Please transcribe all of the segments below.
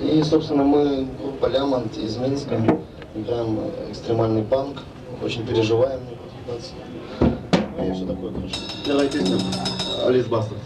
И, собственно, мы группа Лямонт из Минска, играем экстремальный панк, очень переживаем, мне попытаться. И все такое, короче. Первая песня Alice Bastard.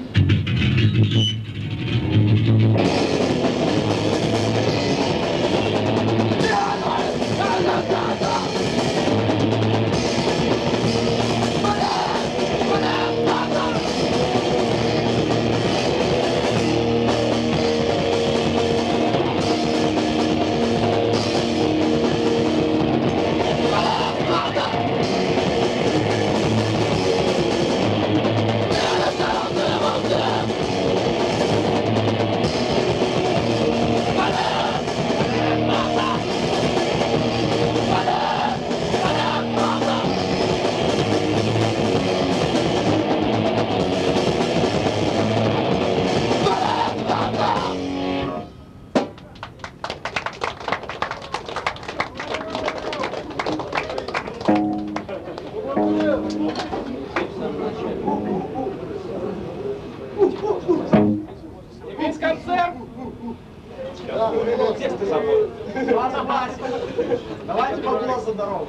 Давайте бабло за дорогу.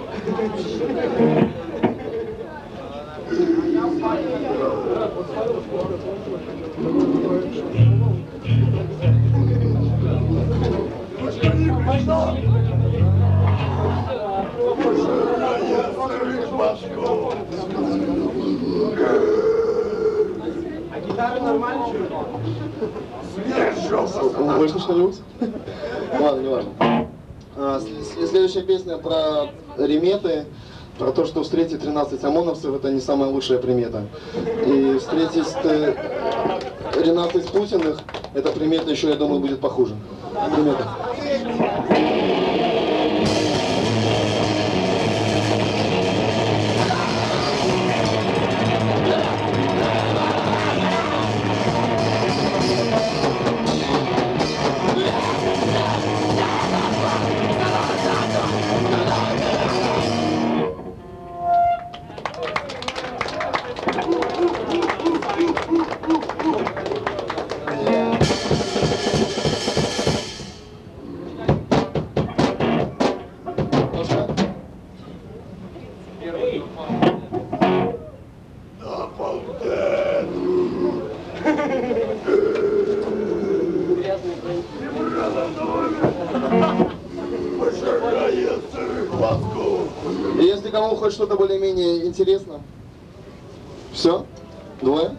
А гитара нормально чует? Больше что-нибудь? Ладно, не важно. Следующая песня про реметы, про то, что встретить 13 ОМОНовцев — это не самая лучшая примета. И встретить 13 Путиных — это примета еще, я думаю, будет похуже. Примета. И если кому хоть что-то более-менее интересно, все? Двое?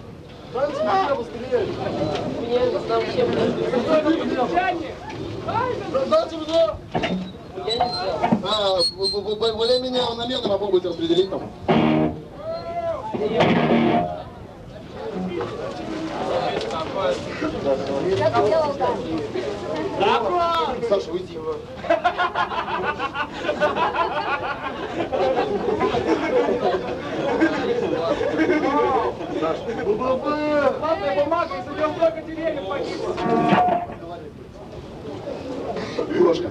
Более-менее равномерно попробуйте распределить там. Саша, уйди. Ладно, бумага, если у него много деревьев погибло. Крошка.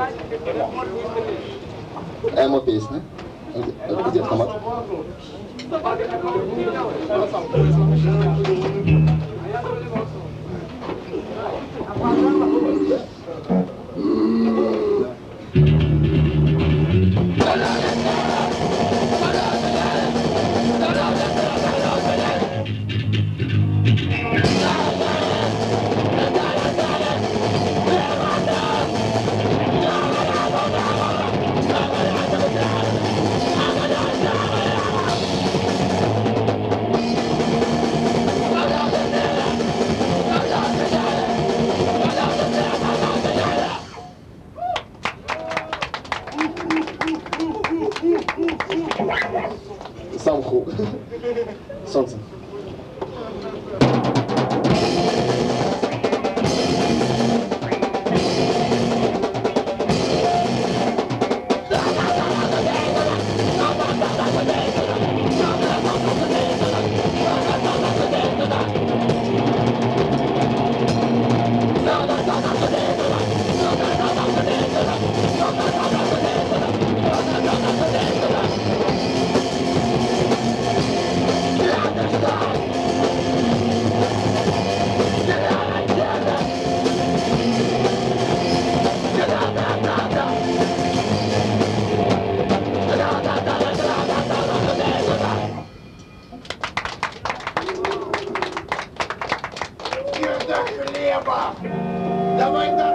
Эмо песня. Где автомат? Самху. Солнце. Давай так!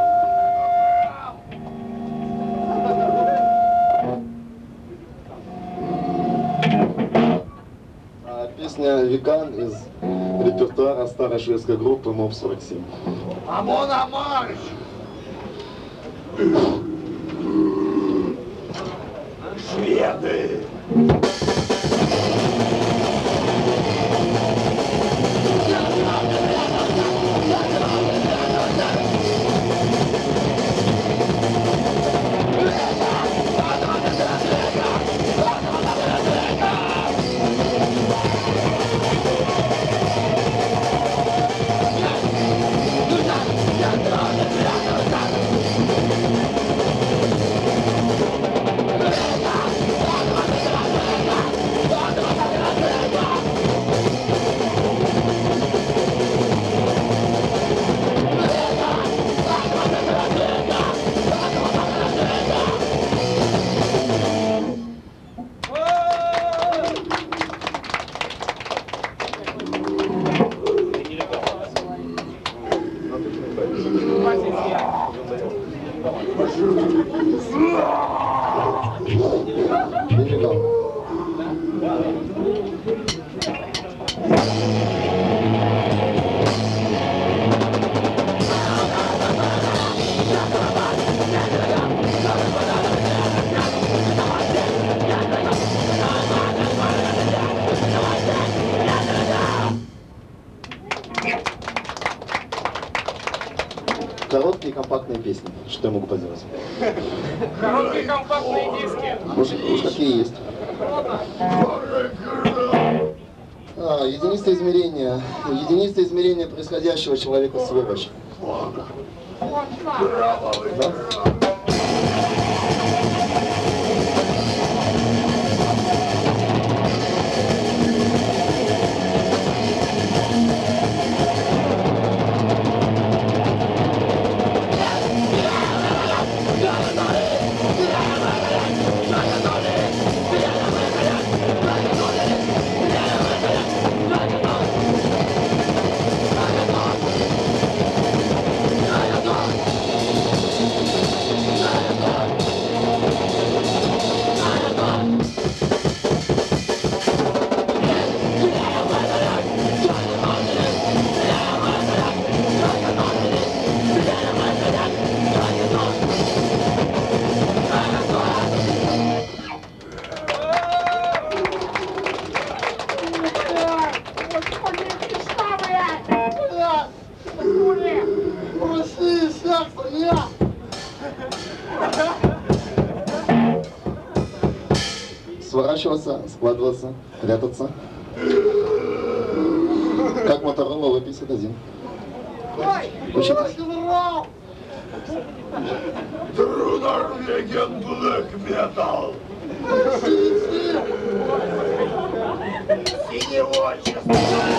Песня «Веган» из репертуара старой шведской группы МОБ-47. ОМОН на марш! Шведы! Короткие компактные песни. Что я могу поделать? Короткие компактные диски. Уж какие есть. Единица измерения. Единица измерения происходящего человека сволочь. Да? Сворачиваться, складываться, прятаться. Как Моторола выписывает один. True Norwegian black metal. Синевочество.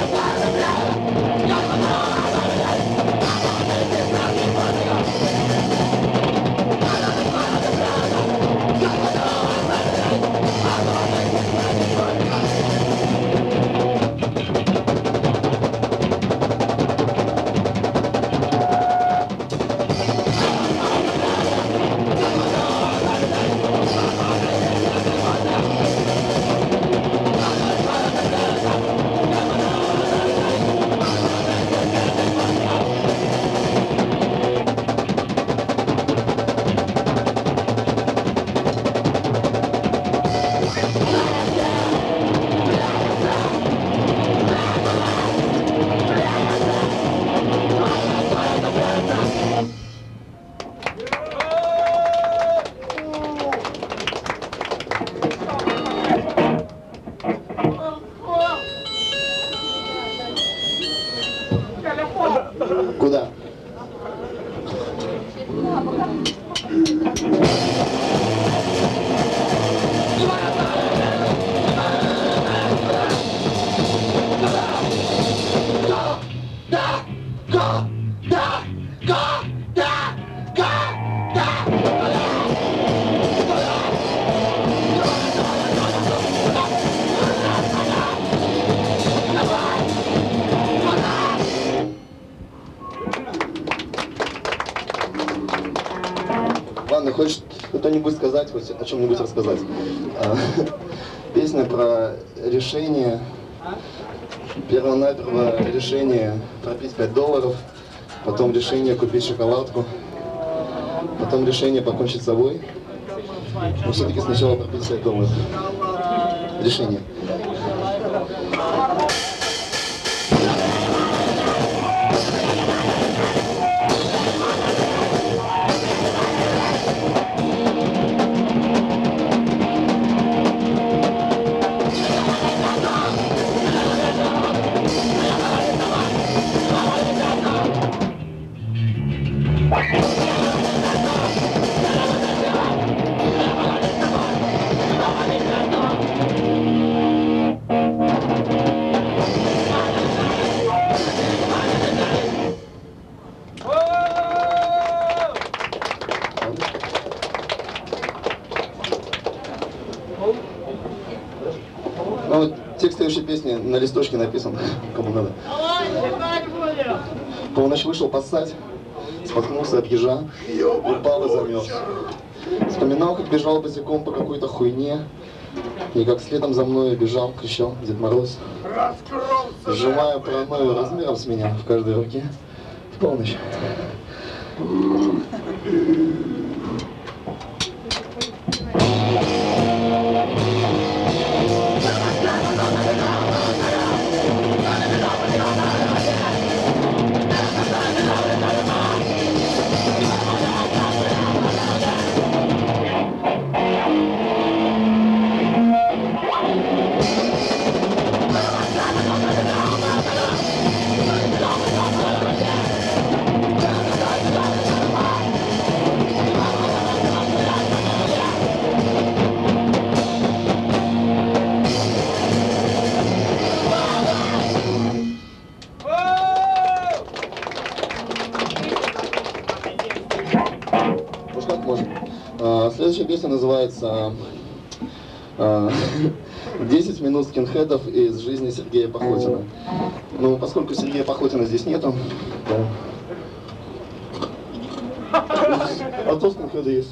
Куда? Ладно, хочешь кто-нибудь сказать, хоть о чем-нибудь рассказать? Песня про решение, первонаперво решение пропить $5, потом решение купить шоколадку, потом решение покончить с собой, но все-таки сначала пропить $5. Решение. Ну, вот текст следующей песни на листочке написан, кому надо. Полночь вышел поссать, споткнулся от ежа, упал и замерз. Вспоминал, как бежал босиком по какой-то хуйне, и как следом за мной бежал, кричал Дед Мороз, сжимая паранойю размером с меня в каждой руке в полночь. Следующая песня называется 10 минут скинхедов из жизни Сергея Пахотина. Ну, поскольку Сергея Пахотина здесь нету, а то скинхеды есть.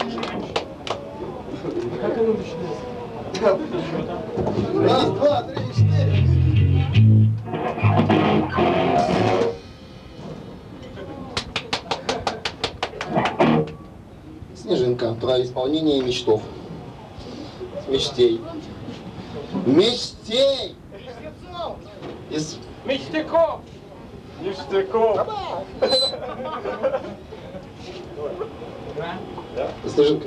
Как оно начинается? Раз, два, три, четыре. Снежинка про исполнение мечтов. Мечтей. Мечтей! Из... Мечтяков! Ништяков! Снежинка.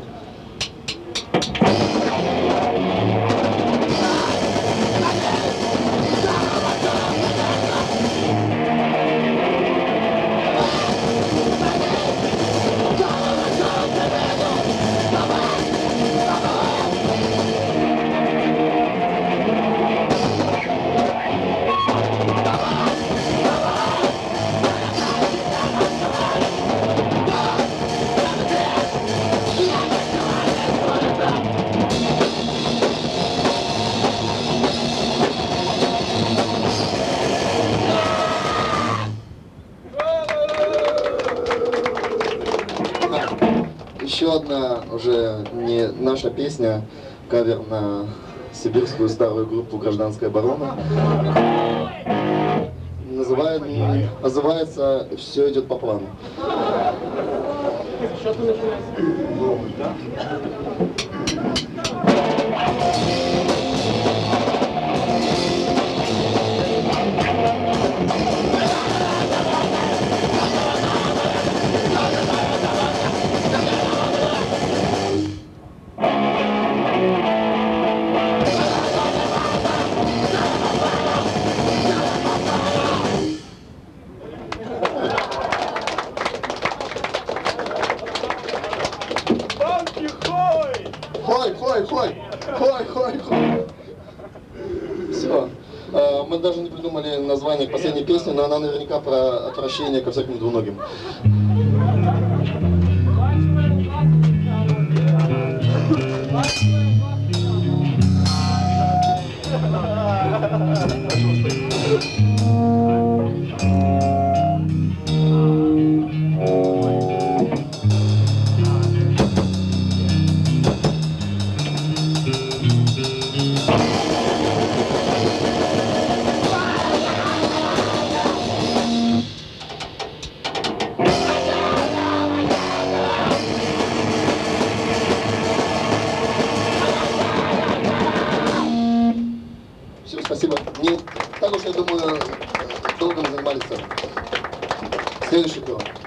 Еще одна уже не наша песня, кавер на сибирскую старую группу «Гражданская оборона». Называется «Все идет по плану». Что-то начинается. Хой. Все. Мы даже не придумали название к последней песни, но она наверняка про отвращение ко всяким двуногим. Все, спасибо. Не так уж, я думаю, долго мы занимались. Следующий тур.